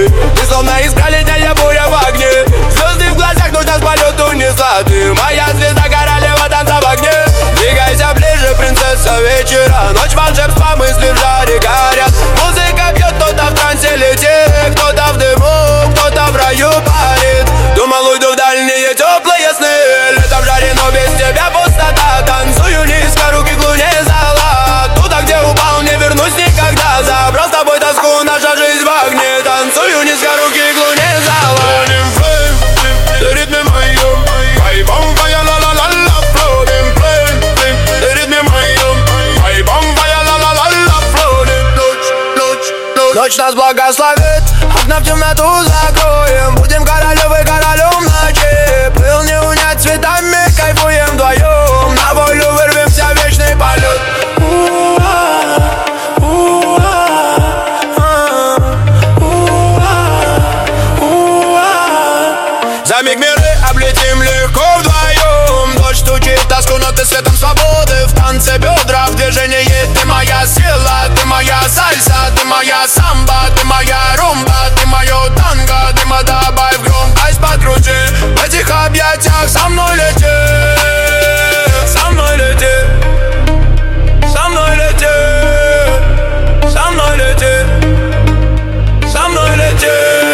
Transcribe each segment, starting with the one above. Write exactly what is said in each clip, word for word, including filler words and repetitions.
мы. Ты словно искра, летняя буря в огне. Звезды в глазах, нужно с полету унесла. Ты моя звезда, королева танца в огне. Двигайся ближе, принцесса вечера. Ночь волшебства, мысли в жаре горят. Музыка бьет, кто-то в трансе летит, кто-то в дыму, кто-то в раю парит. Думал, уйду в дальние теплые сны. Лето в жаре, но без тебя пустота. Танцую низко, руки к луне зала. Туда, где упал, не вернусь никогда. Забрал с тобой тоску, наша жизнь в огне. Танцую низко, руки к луне зала. Ты ритме моем, вайбом, вая, ла-ла-ла-ла, floating flame. Ты ритме моем, вайбом, вая, ла-ла-ла-ла, floating. Ночь, ночь, ночь. Ночь нас благословит, окна в темноту закроем. Будем королевой, королем ночи. Пыл не унять цветами, кайфуем вдвоем. На волю вырвемся в вечный полет. За миг миры облетим легко вдвоем. Дождь стучит тоску, но ты светом свободы. В танце бедра, в движении. Ты моя сила, ты моя сальса, ты моя самба, ты моя румба, ты мое танго. Дыма добавь громкость подкрути. В этих объятиях со мной лети, со мной лети, со мной лети, со мной лети, со мной лети.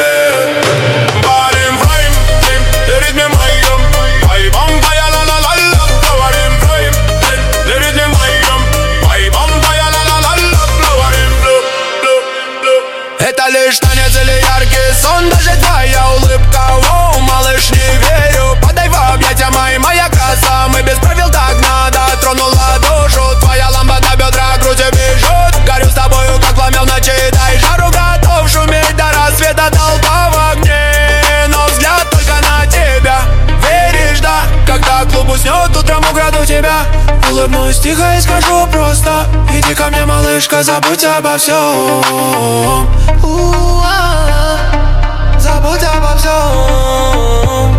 Это лишь танец или яркий сон, даже твоя улыбка. Оу, малыш, не верю. Подай в объятия мои, моя краса. Мы без правил, так надо. Тронула душу, твоя лампа на бедра, грудь бежит. Горю с тобою, как пламя в ночи. Дай жару, готов шуметь до рассвета. Толпа в огне, но взгляд только на тебя. Веришь, да? Когда клуб уснет, утром украду тебя. Улыбнусь тихо и скажу просто: иди ко мне, малышка, забудь обо всем. Забудь обо всем.